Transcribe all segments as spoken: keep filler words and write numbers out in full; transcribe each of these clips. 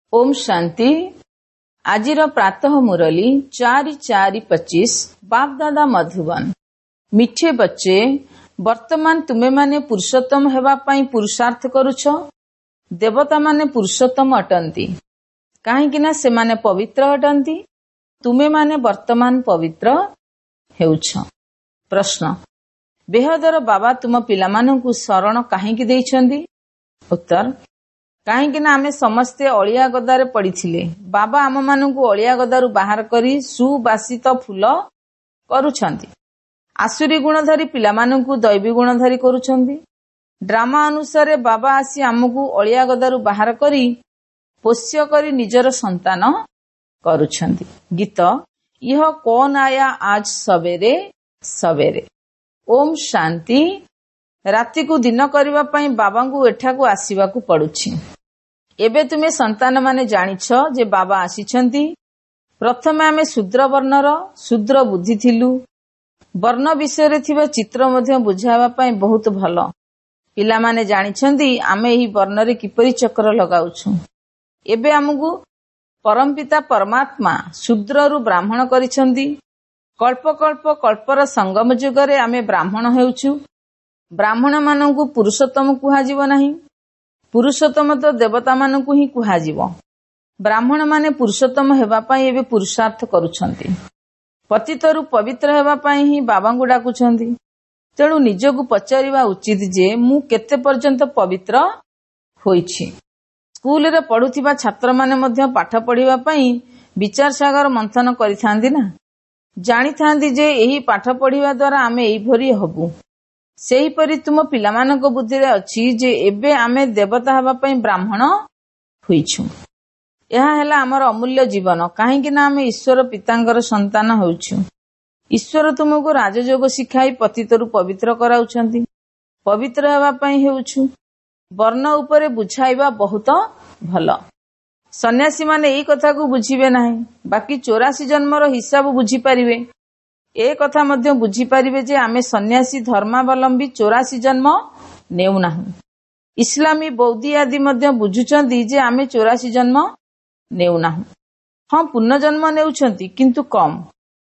ओम शांति। आजिर प्रातः मुरली चारि चारि पच्चीस बाप दादा मधुबन। मिठे बच्चे, वर्तमान तुमे माने पुरुषोत्तम हेबा पाई पुरुषार्थ करुछ। देवता माने पुरुषोत्तम अटंती काहेकि ना से माने पवित्र अटंती। तुमे माने वर्तमान पवित्र हेउछ। प्रश्न, बेहदर बाबा तुम पिलामानंकु शरण काहेकि देइछंदी? उत्तर, काहेकि ना आमे समस्ते अलिया गदारे पड़िथिले। बाबा आम मानंकु अलिया गदारु बाहर करी सुबासित फूल करुछंती। आसुरी गुणधारी पिलामानंकु दैवी गुणधारी करुछंती। ड्रामा अनुसारे बाबा आसी आमकु अलिया गदारु बाहर करी पोष्य करी निजर संतान करुछंती। गीत, यह कौन आया आज सवेरे सवेरे। ओम शांति। राति को दिन करबा पई बाबांकु एठाकु आसीबाकु पडुछि। एबे तुमे संतान माने जानिछ जे बाबा आसीछंती। प्रथमे आमे शूद्र वर्णर शूद्र बुद्धि थिलु। वर्ण विषय रे थिबा चित्र मध्ये बुझावा पई बहुत भलो। पिला माने जानिछंती आमे एही वर्ण रे किपरि चक्र लगाउछु। एबे हमकु परमपिता परमात्मा शूद्र रु ब्राह्मण करिछंती। कल्प कल्प कल्पर संगम जुग रे आमे ब्राह्मण हेउछु। ब्राह्मण मानंकु पुरुषोत्तम कुहा जीव नाही। पुरुषोत्तम तो देवता मानंकु ही कुहा जीव। ब्राह्मण माने पुरुषोत्तम हेबा पई एबे पुरुषार्थ करुछंती। पतितरु पवित्र हेबा पई ही बाबांकु डाकुछंती। तेणु निजकु पचारिबा उचित जे मु केते पर्यंत पवित्र होईछि। स्कूल रे पढुथिबा छात्र माने मध्य पाठ पढिबा पई विचार सागर मंथन करिथांदी ना। जानिथांदी जे एही पाठ पढिबा द्वारा आमे एई भरी हबु। सेही परि तुम पिलामानक बुद्धि रे अछि जे एबे आमे देवता हेबा पई ब्राह्मण होईछु। एहा हेला हमर अमूल्य जीवन। काहेकि ना आमे ईश्वर पितांगर संतान होईछु। ईश्वर तुमको राजयोग शिखाई पतितरु पवित्र कराउछंती। पवित्र हेबा पई हेउछु। वर्ण उपरे बुझाइबा बहुत भलो। सन्यासी माने एई कथा को बुझिबे नाही, बाकी चौरासी जन्मर हिसाब बुझी परिबे। ए कथा मध्य बुझी परिबे जे आमे सन्यासी धर्मावलंबी चौरासी जन्म नेउ नाहु। इस्लामी बौद्धी आदि मध्य बुझुचंती जे आमे चौरासी जन्म नेउ नाहु। हां, पुनर्जन्म नेउछंती किंतु कम।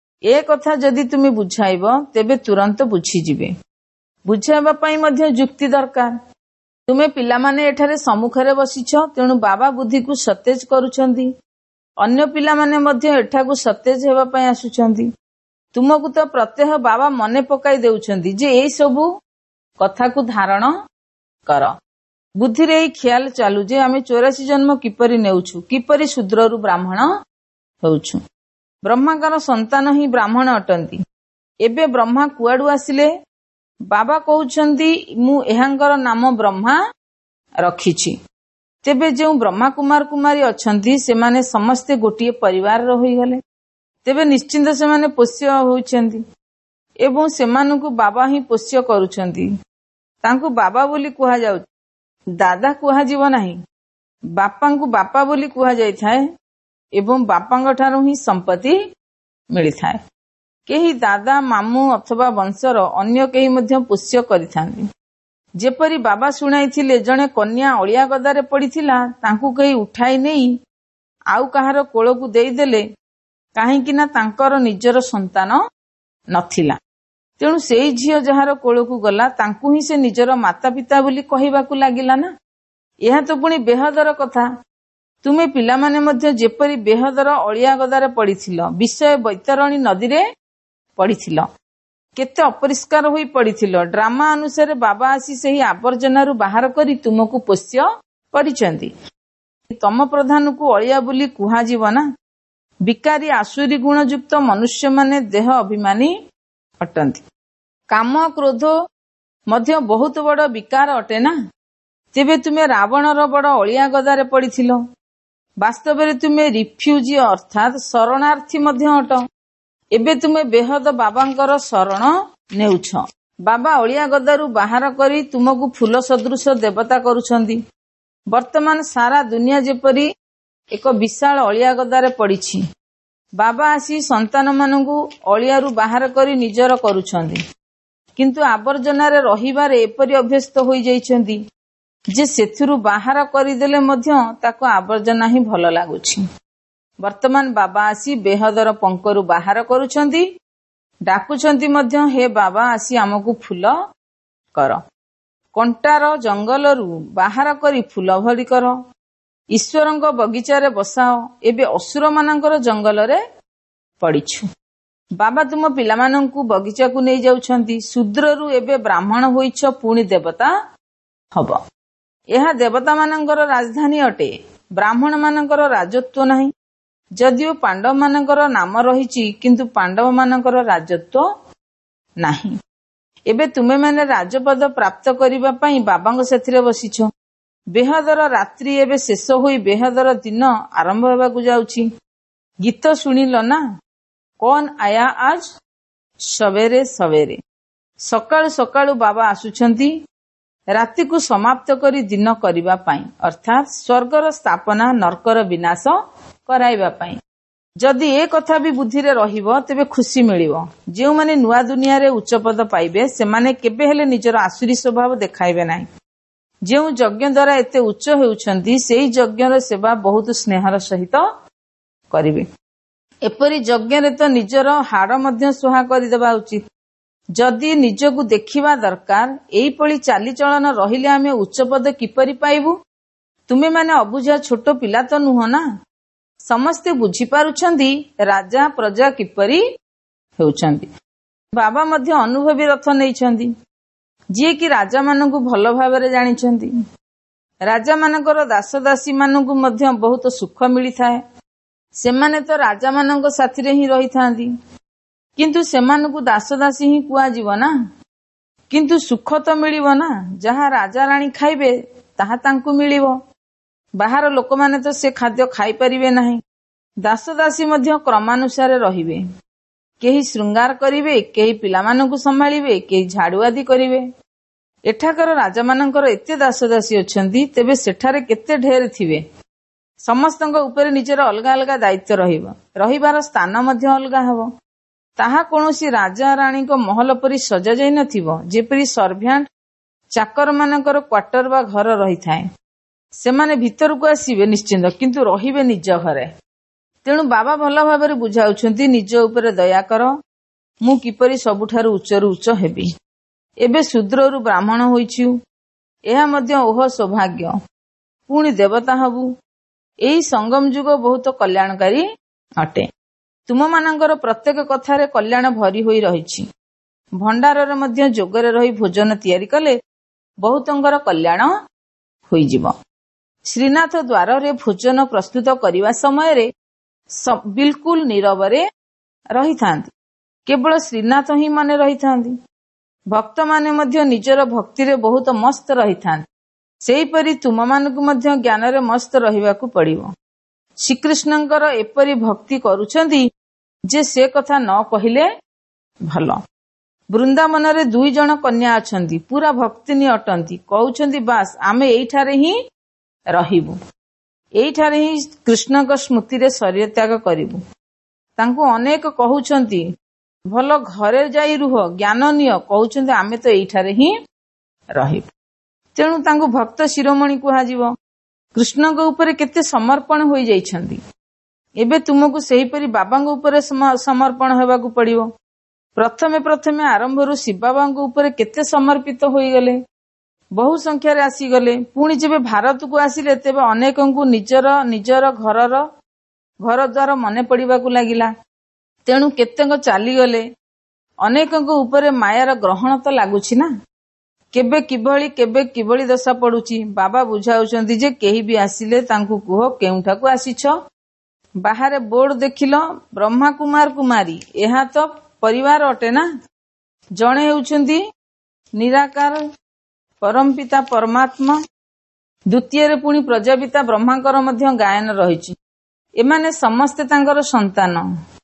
ए कथा जदि तुमे बुझाइबो तेबे तुरंत बुझी जिबे। बुझाइबा पई मध्य युक्ति दरकार। तुमे पिला माने एठारे सम्मुखरे बसिछ, तेणु बाबा बुद्धि को सतेज करूछंती। अन्य पिला माने मध्य एठाकु सतेज हेबा पई आसुछंती। तुमको तो प्रत्यह बाबा मने पकाई देउछंती जे एई सबु कथा को धारण कर। बुद्धि रे ख्याल चालू जे आमे चौरासी जन्म किपरि नेउछु, किपरि शूद्ररु ब्राह्मण होउछु। ब्रह्माकर संतान ही ब्राह्मण अटंती। एबे ब्रह्मा कुआडू आसिले? बाबा कहउछंती मु एहांकर नाम ब्रह्मा रखिछि। तेबे जेउ ब्रह्मा कुमार कुमारी अछंती सेमाने समस्ते गोटिए परिवार रहि गले। तेबे निश्चिंत सेमाने पोष्य होइछंती एवं सेमानकु बाबा ही पोष्य करूछंती। तांकु बाबा बोली कुहा जाउ, दादा कुहा जीव नाही। बापांकु बापा बोली कुहा जाय थाए एवं बापांग ठारू ही संपत्ति मिली थाए। केही दादा मामू अथवा वंशर अन्य केही मध्य पोष्य करिथांती। जेपरि बाबा सुनाइथिले जणे कन्या अलिया गदारे पड़िथिला, तांकु केही उठाई नेई आउ काहार कोळकु देई देले काहेकि ना तांकर निजर संतान नथिला। तेणु सेई झियो जहार कोळकु गला तांकु ही से निजर माता पिता बोली कहिबाकु लागिला ना। एहा तो पुणी बेहदर कथा। तुमे पिला माने मध्य जेपरि बेहदर अलिया गदारे पड़िथिलो, विषय बैतरणी नदी रे पड़िथिलो, केते अपरिष्कार होई पड़िथिलो। ड्रामा अनुसारे बाबा आसी सेही आवर्जनारु बाहर करी तुमको पोष्य करिचंती। तम प्रधान को अलिया बोली कुहा जीव ना। विकारी आसुरी गुणयुक्त मनुष्य माने देह अभिमानी अटंती। काम क्रोध मध्य बहुत बड़ विकार अटे ना। तेबे तुमे रावणर बड़ अलिया गदारे पड़िथिलो। वास्तव रे तुमे रिफ्यूजी अर्थात शरणार्थी मध्य अट। एबे तुमे बेहद बाबांकर शरण नेउछ। बाबा अलिया गदारु बाहर करी तुमको फूल सदृश देवता करूछंती। वर्तमान सारा दुनिया जेपरी एक विशाल अलिया गदारे पड़िछि। बाबा आसी संतान मानंकु अलियारु बाहर करी निजर करूछंती, किंतु आवर्जनारे रहिबारे एपरि अभ्यस्त होई जाइछंती ଯେ ସେଥିରୁ ବାହାର କରିଦେଲେ ମଧ୍ୟ ତାକୁ ଆବର୍ଜନା ହିଁ ଭଲ ଲାଗୁଛି। ବର୍ତ୍ତମାନ ବାବା ଆସି ବେହଦର ପଙ୍କରୁ ବାହାର କରୁଛନ୍ତି, ଡାକୁଛନ୍ତି ମଧ୍ୟ, ହେ ବାବା ଆସି ଆମକୁ ଫୁଲ କର, କଣ୍ଟାର ଜଙ୍ଗଲରୁ ବାହାର କରି ଫୁଲ ଭଳି କର, ଈଶ୍ୱରଙ୍କ ବଗିଚାରେ ବସାଅ। ଏବେ ଅସୁର ମାନଙ୍କର ଜଙ୍ଗଲରେ ପଡ଼ିଛୁ। ବାବା ତୁମ ପିଲାମାନଙ୍କୁ ବଗିଚାକୁ ନେଇ ଯାଉଛନ୍ତି। ଶୂଦ୍ରରୁ ଏବେ ବ୍ରାହ୍ମଣ ହୋଇଛ, ପୁଣି ଦେବତା ହବ। ଏହା ଦେବତା ମାନଙ୍କର ରାଜଧାନୀ ଅଟେ, ବ୍ରାହ୍ମଣ ମାନଙ୍କର ରାଜତ୍ୱ ନାହିଁ। ଯଦିଓ ପାଣ୍ଡବ ମାନଙ୍କର ନାମ ରହିଛି, କିନ୍ତୁ ପାଣ୍ଡବ ମାନଙ୍କର ରାଜତ୍ୱ ନାହିଁ। ଏବେ ତୁମେମାନେ ରାଜପଦ ପ୍ରାପ୍ତ କରିବା ପାଇଁ ବାବାଙ୍କ ସେଥିରେ ବସିଛ। ବେହଦର ରାତ୍ରି ଏବେ ଶେଷ ହୋଇ ବେହଦର ଦିନ ଆରମ୍ଭ ହେବାକୁ ଯାଉଛି। ଗୀତ ଶୁଣିଲ ନା, କୌନ ଆୟା ଆଜ ସବେରେ ସବେରେ। ସକାଳୁ ସକାଳୁ ବାବା ଆସୁଛନ୍ତି ରାତିକୁ ସମାପ୍ତ କରି ଦିନ କରିବା ପାଇଁ, ଅର୍ଥାତ୍ ସ୍ୱର୍ଗର ସ୍ଥାପନା, ନର୍କର ବିନାଶ କରାଇବା ପାଇଁ। ଯଦି ଏ କଥା ବି ବୁଦ୍ଧିରେ ରହିବ, ତେବେ ଖୁସି ମିଳିବ। ଯେଉଁମାନେ ନୂଆ ଦୁନିଆରେ ଉଚ୍ଚପଦ ପାଇବେ, ସେମାନେ କେବେ ହେଲେ ନିଜର ଆସୁରୀ ସ୍ୱଭାବ ଦେଖାଇବେ ନାହିଁ। ଯେଉଁ ଯଜ୍ଞ ଦ୍ୱାରା ଏତେ ଉଚ୍ଚ ହେଉଛନ୍ତି, ସେହି ଯଜ୍ଞର ସେବା ବହୁତ ସ୍ନେହର ସହିତ କରିବେ। ଏପରି ଯଜ୍ଞରେ ତ ନିଜର ହାଡ଼ ମଧ୍ୟ ସୁହା କରିଦେବା ଉଚିତ। ଯଦି ନିଜକୁ ଦେଖିବା ଦରକାର, ଏଇପରି ଚାଲିଚଳନ ରହିଲେ ଆମେ ଉଚ୍ଚପଦ କିପରି ପାଇବୁ? ତୁମେମାନେ ଅବୁଝା ଛୋଟ ପିଲା ତ ନୁହଁ ନା। ସମସ୍ତେ ବୁଝିପାରୁଛନ୍ତି ରାଜା ପ୍ରଜା କିପରି ହେଉଛନ୍ତି। ବାବା ମଧ୍ୟ ଅନୁଭବୀ ରଥ ନେଇଛନ୍ତି, ଯିଏକି ରାଜାମାନଙ୍କୁ ଭଲ ଭାବରେ ଜାଣିଛନ୍ତି। ରାଜାମାନଙ୍କର ଦାସ ଦାସୀ ମାନଙ୍କୁ ମଧ୍ୟ ବହୁତ ସୁଖ ମିଳିଥାଏ। ସେମାନେ ତ ରାଜାମାନଙ୍କ ସାଥିରେ ହିଁ ରହିଥାନ୍ତି, କିନ୍ତୁ ସେମାନଙ୍କୁ ଦାସ ଦାସୀ ହିଁ କୁହାଯିବ ନା। କିନ୍ତୁ ସୁଖ ତ ମିଳିବ ନା, ଯାହା ରାଜା ରାଣୀ ଖାଇବେ ତାହା ତାଙ୍କୁ ମିଳିବ। ବାହାର ଲୋକମାନେ ତ ସେ ଖାଦ୍ୟ ଖାଇପାରିବେ ନାହିଁ। ଦାସ ଦାସୀ ମଧ୍ୟ କ୍ରମାନୁସାରେ ରହିବେ। କେହି ଶୃଙ୍ଗାର କରିବେ, କେହି ପିଲାମାନଙ୍କୁ ସମ୍ଭାଳିବେ, କେହି ଝାଡୁ ଆଦି କରିବେ। ଏଠାକାର ରାଜାମାନଙ୍କର ଏତେ ଦାସ ଦାସୀ ଅଛନ୍ତି, ତେବେ ସେଠାରେ କେତେ ଢେର ଥିବେ। ସମସ୍ତଙ୍କ ଉପରେ ନିଜର ଅଲଗା ଅଲଗା ଦାୟିତ୍ୱ ରହିବ, ରହିବାର ସ୍ଥାନ ମଧ୍ୟ ଅଲଗା ହେବ। ତାହା କୌଣସି ରାଜା ରାଣୀଙ୍କ ମହଲ ପରି ସଜାଯାଇ ନଥିବ, ଯେପରି ସର୍ଭ୍ୟାଣ୍ଟ ଚାକରମାନଙ୍କର କ୍ୱାର୍ଟର ବା ଘର ରହିଥାଏ। ସେମାନେ ଭିତରକୁ ଆସିବେ ନିଶ୍ଚିନ୍ତ, କିନ୍ତୁ ରହିବେ ନିଜ ଘରେ। ତେଣୁ ବାବା ଭଲ ଭାବରେ ବୁଝାଉଛନ୍ତି, ନିଜ ଉପରେ ଦୟା କର, ମୁଁ କିପରି ସବୁଠାରୁ ଉଚ୍ଚରୁ ଉଚ୍ଚ ହେବି। ଏବେ ଶୂଦ୍ରରୁ ବ୍ରାହ୍ମଣ ହୋଇଛୁ, ଏହା ମଧ୍ୟ ଓହ ସୌଭାଗ୍ୟ। ପୁଣି ଦେବତା ହବୁ। ଏହି ସଙ୍ଗମ ଯୁଗ ବହୁତ କଲ୍ୟାଣକାରୀ ଅଟେ। ତୁମମାନଙ୍କର ପ୍ରତ୍ୟେକ କଥାରେ କଲ୍ୟାଣ ଭରି ହୋଇ ରହିଛି। ଭଣ୍ଡାରରେ ମଧ୍ୟ ଯୋଗରେ ରହି ଭୋଜନ ତିଆରି କଲେ ବହୁତଙ୍କର କଲ୍ୟାଣ ହୋଇଯିବ। ଶ୍ରୀନାଥ ଦ୍ୱାରରେ ଭୋଜନ ପ୍ରସ୍ତୁତ କରିବା ସମୟରେ ବିଲକୁଲ ନୀରବରେ ରହିଥାନ୍ତି। କେବଳ ଶ୍ରୀନାଥ ହିଁ ମନେ ରହିଥାନ୍ତି। ଭକ୍ତମାନେ ମଧ୍ୟ ନିଜର ଭକ୍ତିରେ ବହୁତ ମସ୍ତ ରହିଥାନ୍ତି। ସେହିପରି ତୁମମାନଙ୍କୁ ମଧ୍ୟ ଜ୍ଞାନରେ ମସ୍ତ ରହିବାକୁ ପଡ଼ିବ। ଶ୍ରୀକୃଷ୍ଣଙ୍କର ଏପରି ଭକ୍ତି କରୁଛନ୍ତି ଯେ ସେ କଥା ନ କହିଲେ ଭଲ। ବୃନ୍ଦାବନରେ ଦୁଇ ଜଣ କନ୍ୟା ଅଛନ୍ତି, ପୁରା ଭକ୍ତିନୀ ଅଟନ୍ତି। କହୁଛନ୍ତି ବାସ୍ ଆମେ ଏଇଠାରେ ହିଁ ରହିବୁ, ଏଇଠାରେ ହିଁ କୃଷ୍ଣଙ୍କ ସ୍ମୃତିରେ ଶରୀର ତ୍ୟାଗ କରିବୁ। ତାଙ୍କୁ ଅନେକ କହୁଛନ୍ତି ଭଲ ଘରେ ଯାଇ ରୁହ, ଜ୍ଞାନ ନିଅ, କହୁଛନ୍ତି ଆମେ ତ ଏଇଠାରେ ହିଁ ରହିବୁ। ତେଣୁ ତାଙ୍କୁ ଭକ୍ତ ଶିରୋମଣି କୁହାଯିବ। କୃଷ୍ଣଙ୍କ ଉପରେ କେତେ ସମର୍ପଣ ହୋଇଯାଇଛନ୍ତି। ଏବେ ତୁମକୁ ସେହିପରି ବାବାଙ୍କ ଉପରେ ସମର୍ପଣ ହେବାକୁ ପଡ଼ିବ। ପ୍ରଥମେ ପ୍ରଥମେ ଆରମ୍ଭରୁ ଶିବ ବାବାଙ୍କ ଉପରେ କେତେ ସମର୍ପିତ ହୋଇଗଲେ, ବହୁ ସଂଖ୍ୟାରେ ଆସିଗଲେ। ପୁଣି ଯେବେ ଭାରତକୁ ଆସିଲେ, ତେବେ ଅନେକଙ୍କୁ ନିଜର ନିଜର ଘରର ଘର ଦ୍ୱାର ମନେ ପଡ଼ିବାକୁ ଲାଗିଲା। ତେଣୁ କେତେକ ଚାଲିଗଲେ। ଅନେକଙ୍କ ଉପରେ ମାୟାର ଗ୍ରହଣ ତ ଲାଗୁଛି ନା। କେବେ କିଭଳି କେବେ କିଭଳି ଦଶା ପଡୁଛି। ବାବା ବୁଝାଉଛନ୍ତି ଯେ କେହି ବି ଆସିଲେ ତାଙ୍କୁ କୁହ କେଉଁଠାକୁ ଆସିଛ। ବାହାରେ ବୋର୍ଡ ଦେଖିଲ ବ୍ରହ୍ମା କୁମାର କୁମାରୀ, ଏହା ତ ପରିବାର ଅଟେ ନା। ଜଣେ ହେଉଛନ୍ତି ନିରାକାର ପରମପିତା ପରମାତ୍ମା, ଦ୍ୱିତୀୟରେ ପୁଣି ପ୍ରଜାପିତା ବ୍ରହ୍ମାଙ୍କର ମଧ୍ୟ ଗାୟନ ରହିଛି। ଏମାନେ ସମସ୍ତେ ତାଙ୍କର ସନ୍ତାନ।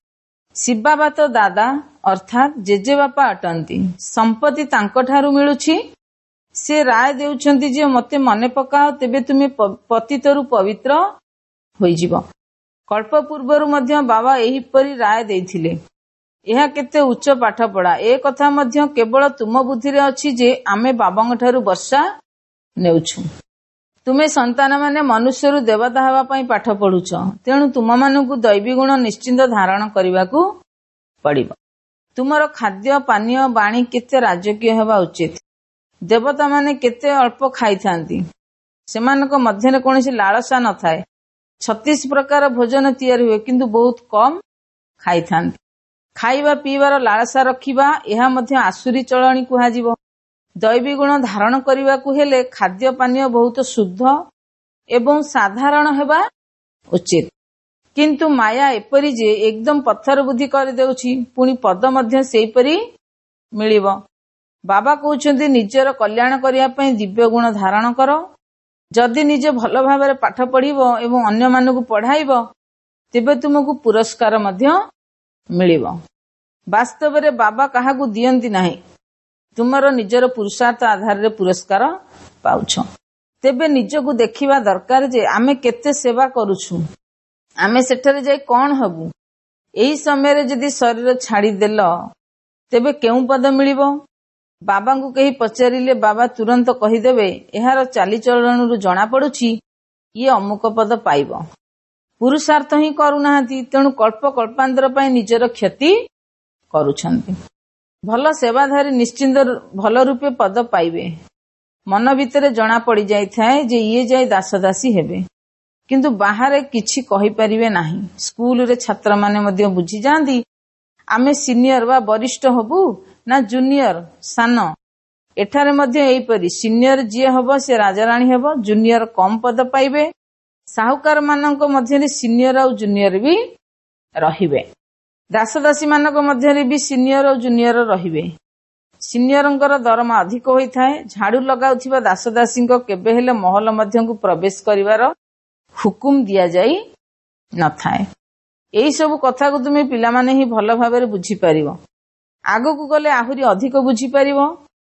ଶିବାବା ତ ଦାଦା ଅର୍ଥାତ୍ ଜେଜେବାପା ଅଟନ୍ତି। ସମ୍ପତ୍ତି ତାଙ୍କଠାରୁ ମିଳୁଛି। ସେ ରାୟ ଦେଉଛନ୍ତି ଯେ ମୋତେ ମନେ ପକାଅ, ତେବେ ତୁମେ ପତିତରୁ ପବିତ୍ର ହୋଇଯିବ। କଳ୍ପ ପୂର୍ବରୁ ମଧ୍ୟ ବାବା ଏହିପରି ରାୟ ଦେଇଥିଲେ। ଏହା କେତେ ଉଚ୍ଚ ପାଠପଢ଼ା। ଏ କଥା ମଧ୍ୟ କେବଳ ତୁମ ବୁଦ୍ଧିରେ ଅଛି ଯେ ଆମେ ବାବାଙ୍କଠାରୁ ବର୍ଷା ନେଉଛୁ। ତୁମେ ସନ୍ତାନମାନେ ମନୁଷ୍ୟରୁ ଦେବତା ହେବା ପାଇଁ ପାଠ ପଢୁଛ, ତେଣୁ ତୁମମାନଙ୍କୁ ଦୈବୀ ଗୁଣ ନିଶ୍ଚିନ୍ତ ଧାରଣ କରିବାକୁ ପଡିବ। ତୁମର ଖାଦ୍ୟ ପାନୀୟ ବାଣୀ କେତେ ରାଜକୀୟ ହେବା ଉଚିତ। ଦେବତାମାନେ କେତେ ଅଳ୍ପ ଖାଇଥାନ୍ତି, ସେମାନଙ୍କ ମଧ୍ୟରେ କୌଣସି ଲାଳସା ନଥାଏ। ଛତିଶ ପ୍ରକାର ଭୋଜନ ତିଆରି ହୁଏ, କିନ୍ତୁ ବହୁତ କମ୍ ଖାଇଥାନ୍ତି। ଖାଇବା ପିଇବାର ଲାଳସା ରଖିବା, ଏହା ମଧ୍ୟ ଆସୁରୀ ଚଳଣି କୁହାଯିବ। ଦୈବୀ ଗୁଣ ଧାରଣ କରିବାକୁ ହେଲେ ଖାଦ୍ୟ ପାନୀୟ ବହୁତ ଶୁଦ୍ଧ ଏବଂ ସାଧାରଣ ହେବା ଉଚିତ। କିନ୍ତୁ ମାୟା ଏପରି ଯେ ଏକଦମ ପଥର ବୁଦ୍ଧି କରିଦେଉଛି, ପୁଣି ପଦ ମଧ୍ୟ ସେହିପରି ମିଳିବ। ବାବା କହୁଛନ୍ତି ନିଜର କଲ୍ୟାଣ କରିବା ପାଇଁ ଦିବ୍ୟ ଗୁଣ ଧାରଣ କର। ଯଦି ନିଜେ ଭଲ ଭାବରେ ପାଠ ପଢିବ ଏବଂ ଅନ୍ୟମାନଙ୍କୁ ପଢାଇବ, ତେବେ ତୁମକୁ ପୁରସ୍କାର ମଧ୍ୟ ମିଳିବ। ବାସ୍ତବରେ ବାବା କାହାକୁ ଦିଅନ୍ତି ନାହିଁ, ତୁମର ନିଜର ପୁରୁଷାର୍ଥ ଆଧାରରେ ପୁରସ୍କାର ପାଉଛ। ତେବେ ନିଜକୁ ଦେଖିବା ଦରକାର ଯେ ଆମେ କେତେ ସେବା କରୁଛୁ, ଆମେ ସେଠାରେ ଯାଇ କଣ ହେବୁ। ଏହି ସମୟରେ ଯଦି ଶରୀର ଛାଡ଼ିଦେଲ, ତେବେ କେଉଁ ପଦ ମିଳିବ? ବାବାଙ୍କୁ କେହି ପଚାରିଲେ ବାବା ତୁରନ୍ତ କହିଦେବେ, ଏହାର ଚାଲିଚଳଣରୁ ଜଣାପଡୁଛି ଇଏ ଅମୁକ ପଦ ପାଇବ। ପୁରୁଷାର୍ଥ ହିଁ କରୁନାହାନ୍ତି, ତେଣୁ କଳ୍ପ କଳ୍ପାନ୍ତର ପାଇଁ ନିଜର କ୍ଷତି କରୁଛନ୍ତି। ଭଲ ସେବାଧାରୀ ନିଶ୍ଚିନ୍ତ ଭଲ ରୂପେ ପଦ ପାଇବେ। ମନ ଭିତରେ ଜଣା ପଡିଯାଇଥାଏ ଯେ ଇଏ ଯାଇ ଦାସଦାସୀ ହେବେ, କିନ୍ତୁ ବାହାରେ କିଛି କହିପାରିବେ ନାହିଁ। ସ୍କୁଲରେ ଛାତ୍ରମାନେ ମଧ୍ୟ ବୁଝିଯାଆନ୍ତି ଆମେ ସିନିୟର ବା ବରିଷ୍ଠ ହବୁ ନା ଜୁନିୟର ସାନ। ଏଠାରେ ମଧ୍ୟ ଏହିପରି ସିନିୟର ଯିଏ ହବ ସେ ରାଜାରାଣୀ ହେବ, ଜୁନିୟର କମ୍ ପଦ ପାଇବେ। ସାହୁକାର ମାନଙ୍କ ମଧ୍ୟରେ ସିନିୟର ଆଉ ଜୁନିୟର ବି ରହିବେ। ଦାସଦାସୀ ମାନଙ୍କ ମଧ୍ୟରେ ବି ସିନିୟର ଆଉ ଜୁନିୟର ରହିବେ। ସିନିୟରଙ୍କର ଦରମା ଅଧିକ ହୋଇଥାଏ। ଝାଡୁ ଲଗାଉଥିବା ଦାସଦାସୀଙ୍କ କେବେ ହେଲେ ମହଲ ମଧ୍ୟକୁ ପ୍ରବେଶ କରିବାର ହୁକୁମ ଦିଆଯାଇ ନଥାଏ। ଏହି ସବୁ କଥାକୁ ତୁମେ ପିଲାମାନେ ହିଁ ଭଲ ଭାବରେ ବୁଝିପାରିବ। ଆଗକୁ ଗଲେ ଆହୁରି ଅଧିକ ବୁଝିପାରିବ।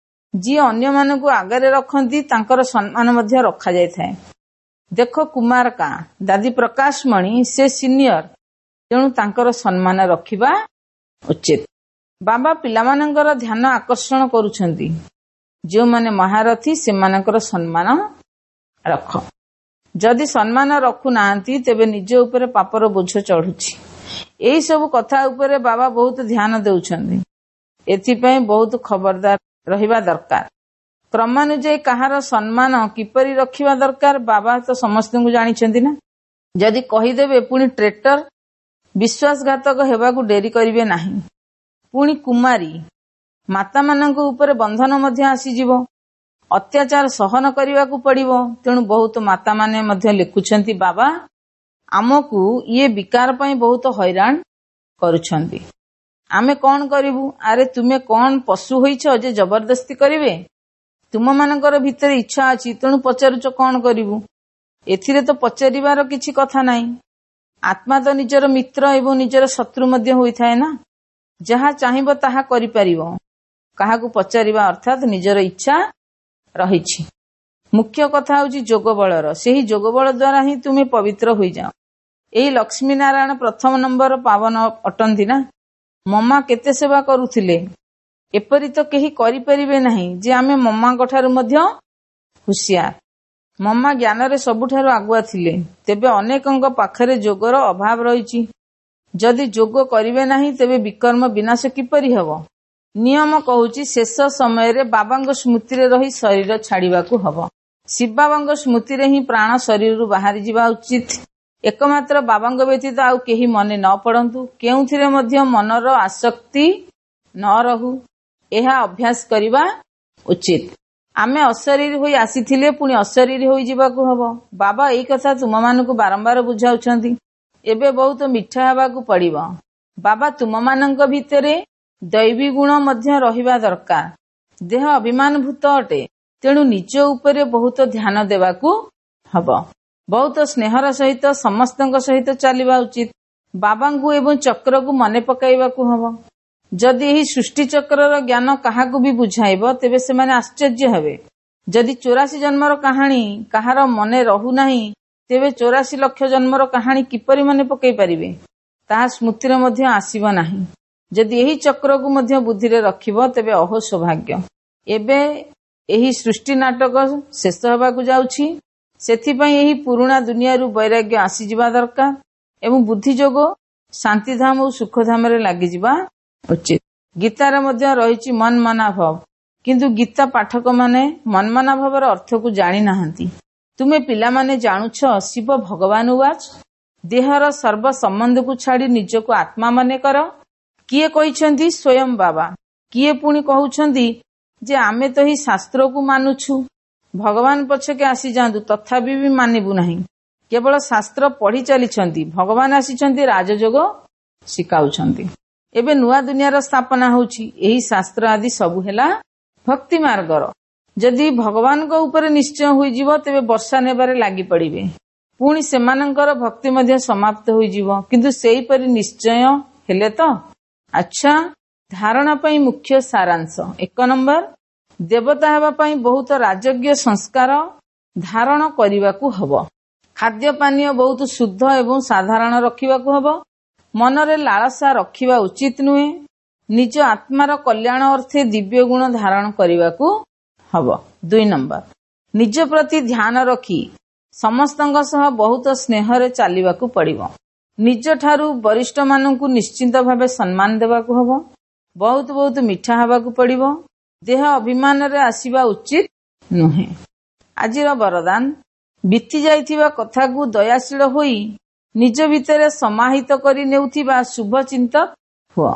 ଯିଏ ଅନ୍ୟମାନଙ୍କୁ ଆଗରେ ରଖନ୍ତି ତାଙ୍କର ସମ୍ମାନ ମଧ୍ୟ ରଖାଯାଇଥାଏ। ଦେଖ କୁମାର କା ଦାଦି ପ୍ରକାଶମଣି, ସେ ସିନିୟର, ତେଣୁ ତାଙ୍କର ସମ୍ମାନ ରଖିବା ଉଚିତ। ବାବା ପିଲାମାନଙ୍କର ଧ୍ୟାନ ଆକର୍ଷଣ କରୁଛନ୍ତି, ଯେଉଁମାନେ ମହାରଥୀ ସେମାନଙ୍କର ସମ୍ମାନ ରଖ। ଯଦି ସମ୍ମାନ ରଖୁନାହାନ୍ତି, ତେବେ ନିଜ ଉପରେ ପାପର ବୋଝ ଚଢୁଛି। ଏହି ସବୁ କଥା ଉପରେ ବାବା ବହୁତ ଧ୍ୟାନ ଦେଉଛନ୍ତି। ଏଥିପାଇଁ ବହୁତ ଖବରଦାର ରହିବା ଦରକାର। କ୍ରମାନୁଯାୟୀ କାହାର ସମ୍ମାନ କିପରି ରଖିବା ଦରକାର ବାବା ତ ସମସ୍ତଙ୍କୁ ଜାଣିଛନ୍ତି ନା। ଯଦି କହିଦେବେ ପୁଣି ଟ୍ରେଟର, ବିଶ୍ୱାସଘାତକ ହେବାକୁ ଡେରି କରିବେ ନାହିଁ। ପୁଣି କୁମାରୀ ମାତାମାନଙ୍କ ଉପରେ ବନ୍ଧନ ମଧ୍ୟ ଆସିଯିବ। ଅତ୍ୟାଚାର ସହନ କରିବାକୁ ପଡିବ। ତେଣୁ ବହୁତ ମାତାମାନେ ମଧ୍ୟ ଲେଖୁଛନ୍ତି ବାବା ଆମକୁ ଇଏ ବିକାର ପାଇଁ ବହୁତ ହଇରାଣ କରୁଛନ୍ତି, ଆମେ କଣ କରିବୁ? ଆରେ ତୁମେ କଣ ପଶୁ ହୋଇଛ ଯେ ଜବରଦସ୍ତି କରିବେ? ତୁମମାନଙ୍କର ଭିତରେ ଇଚ୍ଛା ଅଛି, ତେଣୁ ପଚାରୁଛ କଣ କରିବୁ? ଏଥିରେ ତ ପଚାରିବାର କିଛି କଥା ନାହିଁ। ଆତ୍ମା ତ ନିଜର ମିତ୍ର ଏବଂ ନିଜର ଶତ୍ରୁ ମଧ୍ୟ ହୋଇଥାଏ ନା। ଯାହା ଚାହିଁବ ତାହା କରିପାରିବ। କାହାକୁ ପଚାରିବା ଅର୍ଥାତ୍ ନିଜର ଇଚ୍ଛା ରହିଛି। ମୁଖ୍ୟ କଥା ହେଉଛି ଯୋଗ ବଳର। ସେହି ଯୋଗ ବଳ ଦ୍ୱାରା ହିଁ ତୁମେ ପବିତ୍ର ହୋଇଯାଅ। ଏହି ଲକ୍ଷ୍ମୀ ନାରାୟଣ ପ୍ରଥମ ନମ୍ବର ପାବନ ଅଟନ୍ତି ନା। ମମା କେତେ ସେବା କରୁଥିଲେ, ଏପରି ତ କେହି କରିପାରିବେ ନାହିଁ ଯେ ଆମେ ମମାଙ୍କ ଠାରୁ ମଧ୍ୟ ହୁସିଆର। ମମା ଜ୍ଞାନରେ ସବୁଠାରୁ ଆଗୁଆ ଥିଲେ। ତେବେ ଅନେକଙ୍କ ପାଖରେ ଯୋଗର ଅଭାବ ରହିଛି। ଯଦି ଯୋଗ କରିବେ ନାହିଁ, ତେବେ ବିକର୍ମ ବିନାଶ କିପରି ହେବ? ନିୟମ କହୁଛି ଶେଷ ସମୟରେ ବାବାଙ୍କ ସ୍ମୃତିରେ ରହି ଶରୀର ଛାଡିବାକୁ ହବ। ଶିବ ବାବାଙ୍କ ସ୍ମୃତିରେ ହିଁ ପ୍ରାଣ ଶରୀରରୁ ବାହାରି ଯିବା ଉଚିତ। ଏକମାତ୍ର ବାବାଙ୍କ ବ୍ୟତୀତ ଆଉ କେହି ମନେ ନ ପଡନ୍ତୁ, କେଉଁଥିରେ ମଧ୍ୟ ମନର ଆସକ୍ତି ନ ରହୁ, ଏହା ଅଭ୍ୟାସ କରିବା ଉଚିତ। ଆମେ ଅଶରୀରୀ ହୋଇ ଆସିଥିଲେ, ପୁଣି ଅଶରୀରୀ ହୋଇଯିବାକୁ ହବ। ବାବା ଏଇ କଥା ତୁମମାନଙ୍କୁ ବାରମ୍ବାର ବୁଝାଉଛନ୍ତି। ଏବେ ବହୁତ ମିଠା ହେବାକୁ ପଡିବ। ବାବା ତୁମମାନଙ୍କ ଭିତରେ ଦୈବୀ ଗୁଣ ମଧ୍ୟ ରହିବା ଦରକାର। ଦେହ ଅଭିମାନଭୂତ ଅଟେ, ତେଣୁ ନିଜ ଉପରେ ବହୁତ ଧ୍ୟାନ ଦେବାକୁ ହବ। ବହୁତ ସ୍ନେହର ସହିତ ସମସ୍ତଙ୍କ ସହିତ ଚାଲିବା ଉଚିତ। ବାବାଙ୍କୁ ଏବଂ ଚକ୍ରକୁ ମନେ ପକାଇବାକୁ ହବ। ଯଦି ଏହି ସୃଷ୍ଟି ଚକ୍ରର ଜ୍ଞାନ କାହାକୁ ବି ବୁଝାଇବ, ତେବେ ସେମାନେ ଆଶ୍ଚର୍ଯ୍ୟ ହେବେ। ଯଦି ଚୌରାଶୀ ଜନ୍ମର କାହାଣୀ କାହାର ମନେ ରହୁନାହିଁ, ତେବେ ଚୌରାଶୀ ଲକ୍ଷ ଜନ୍ମର କାହାଣୀ କିପରି ମନେ ପକାଇ ପାରିବେ? ତାହା ସ୍ମୃତିରେ ମଧ୍ୟ ଆସିବ ନାହିଁ। ଯଦି ଏହି ଚକ୍ରକୁ ମଧ୍ୟ ବୁଦ୍ଧିରେ ରଖିବ, ତେବେ ଅହୋ ସୌଭାଗ୍ୟ। ଏବେ ଏହି ସୃଷ୍ଟି ନାଟକ ଶେଷ ହେବାକୁ ଯାଉଛି। ସେଥିପାଇଁ ଏହି ପୁରୁଣା ଦୁନିଆରୁ ବୈରାଗ୍ୟ ଆସିଯିବା ଦରକାର ଏବଂ ବୁଦ୍ଧି ଯୋଗ ଶାନ୍ତିଧାମ ଓ ସୁଖଧାମରେ ଲାଗିଯିବା ଉଚିତ। ଗୀତାରେ ମଧ୍ୟ ରହିଛି ମନ୍ମନା ଭବ, କିନ୍ତୁ ଗୀତା ପାଠକମାନେ ମନ୍ମନା ଭବର ଅର୍ଥକୁ ଜାଣି ନାହାନ୍ତି। ତୁମେ ପିଲାମାନେ ଜାଣୁଛ, ଶିବ ଭଗବାନ ଉବାଚ, ଦେହର ସର୍ବ ସମ୍ବନ୍ଧକୁ ଛାଡ଼ି ନିଜକୁ ଆତ୍ମା ମନେ କର। କିଏ କହିଛନ୍ତି? ସ୍ୱୟଂ ବାବା। କିଏ ପୁଣି କହୁଛନ୍ତି ଯେ ଆମେ ତ ଏହି ଶାସ୍ତ୍ରକୁ ମାନୁଛୁ, ଭଗବାନ ପଛକେ ଆସିଯାଆନ୍ତୁ ତଥାପି ବି ମାନିବୁ ନାହିଁ। କେବଳ ଶାସ୍ତ୍ର ପଢି ଚାଲିଛନ୍ତି, ଭଗବାନ ଆସିଛନ୍ତି ରାଜଯୋଗ ଶିଖାଉଛନ୍ତି। ଏବେ ନୂଆ ଦୁନିଆର ସ୍ଥାପନା ହେଉଛି। ଏହି ଶାସ୍ତ୍ର ଆଦି ସବୁ ହେଲା ଭକ୍ତି ମାର୍ଗର। ଯଦି ଭଗବାନଙ୍କ ଉପରେ ନିଶ୍ଚୟ ହୋଇଯିବ ତେବେ ବର୍ଷା ନେବାରେ ଲାଗି ପଡ଼ିବେ, ପୁଣି ସେମାନଙ୍କର ଭକ୍ତି ମଧ୍ୟ ସମାପ୍ତ ହୋଇଯିବ। କିନ୍ତୁ ସେହିପରି ନିଶ୍ଚୟ ହେଲେ ତ? ଆଚ୍ଛା, ଧାରଣା ପାଇଁ ମୁଖ୍ୟ ସାରାଂଶ। ଏକ ନମ୍ବର, ଦେବତା ହେବା ପାଇଁ ବହୁତ ରାଜକୀୟ ସଂସ୍କାର ଧାରଣ କରିବାକୁ ହବ। ଖାଦ୍ୟ ପାନୀୟ ବହୁତ ଶୁଦ୍ଧ ଏବଂ ସାଧାରଣ ରଖିବାକୁ ହବ। ମନରେ ଲାଳସା ରଖିବା ଉଚିତ ନୁହେଁ। ନିଜ ଆତ୍ମାର କଲ୍ୟାଣ ଅର୍ଥେ ଦିବ୍ୟ ଗୁଣ ଧାରଣ କରିବାକୁ ହବ। ଦୁଇ ନମ୍ବର, ନିଜ ପ୍ରତି ଧ୍ୟାନ ରଖି ସମସ୍ତଙ୍କ ସହ ବହୁତ ସ୍ନେହରେ ଚାଲିବାକୁ ପଡ଼ିବ। ନିଜଠାରୁ ବରିଷ୍ଠମାନଙ୍କୁ ନିଶ୍ଚିନ୍ତ ଭାବେ ସମ୍ମାନ ଦେବାକୁ ହବ। ବହୁତ ବହୁତ ମିଠା ହେବାକୁ ପଡ଼ିବ। ଦେହ ଅଭିମାନରେ ଆସିବା ଉଚିତ ନୁହେଁ। ଆଜିର ବରଦାନ, ବିତି ଯାଇଥିବା କଥାକୁ ଦୟାଶୀଳ ହୋଇ ନିଜ ଭିତରେ ସମାହିତ କରି ନେଉଥିବା ଶୁଭ ଚିନ୍ତକ ହୁଅ।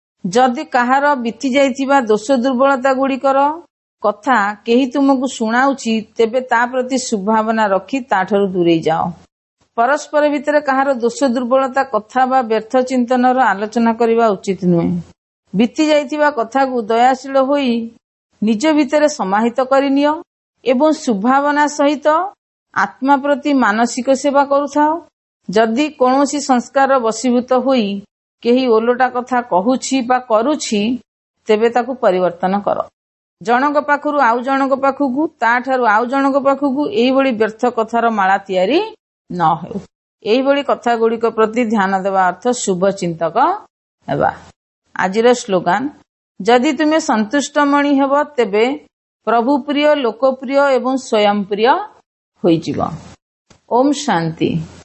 ଯଦି କାହାର ବିତି ଯାଇଥିବା ଦୋଷ ଦୁର୍ବଳତା ଗୁଡ଼ିକର କଥା କେହି ତୁମକୁ ଶୁଣାଉଛି, ତେବେ ତା ପ୍ରତି ସୁଭାବନା ରଖି ତାଠାରୁ ଦୂରେଇ ଯାଅ। ପରସ୍ପର ଭିତରେ କାହାର ଦୋଷ ଦୁର୍ବଳତା କଥା ବା ବ୍ୟର୍ଥ ଚିନ୍ତନର ଆଲୋଚନା କରିବା ଉଚିତ ନୁହେଁ। ବିତି ଯାଇଥିବା କଥାକୁ ଦୟାଶୀଳ ହୋଇ ନିଜ ଭିତରେ ସମାହିତ କରିନିଅ ଏବଂ ସୁଭାବନା ସହିତ ଆତ୍ମା ପ୍ରତି ମାନସିକ ସେବା କରୁଥାଅ। ଯଦି କୌଣସି ସଂସ୍କାର ବଶୀଭୂତ ହୋଇ କେହି ଓଲଟା କଥା କହୁଛି ବା କରୁଛି, ତେବେ ତାକୁ ପରିବର୍ତ୍ତନ କର। ଜଣଙ୍କ ପାଖରୁ ଆଉ ଜଣଙ୍କ ପାଖକୁ, ତାଠାରୁ ଆଉ ଜଣଙ୍କ ପାଖକୁ ଏହିଭଳି ବ୍ୟର୍ଥ କଥାର ମାଳା ତିଆରି ନ ହେଉ। ଏହିଭଳି କଥା ଗୁଡ଼ିକ ପ୍ରତି ଧ୍ୟାନ ଦେବା ଅର୍ଥ ଶୁଭ ଚିନ୍ତକ ହେବା। ଆଜିର ସ୍ଲୋଗାନ, ଯଦି ତୁମେ ସନ୍ତୁଷ୍ଟମଣି ହେବ ତେବେ ପ୍ରଭୁ ପ୍ରିୟ, ଲୋକପ୍ରିୟ ଏବଂ ସ୍ୱୟଂ ପ୍ରିୟ ହୋଇଯିବ। ଓମ୍ ଶାନ୍ତି।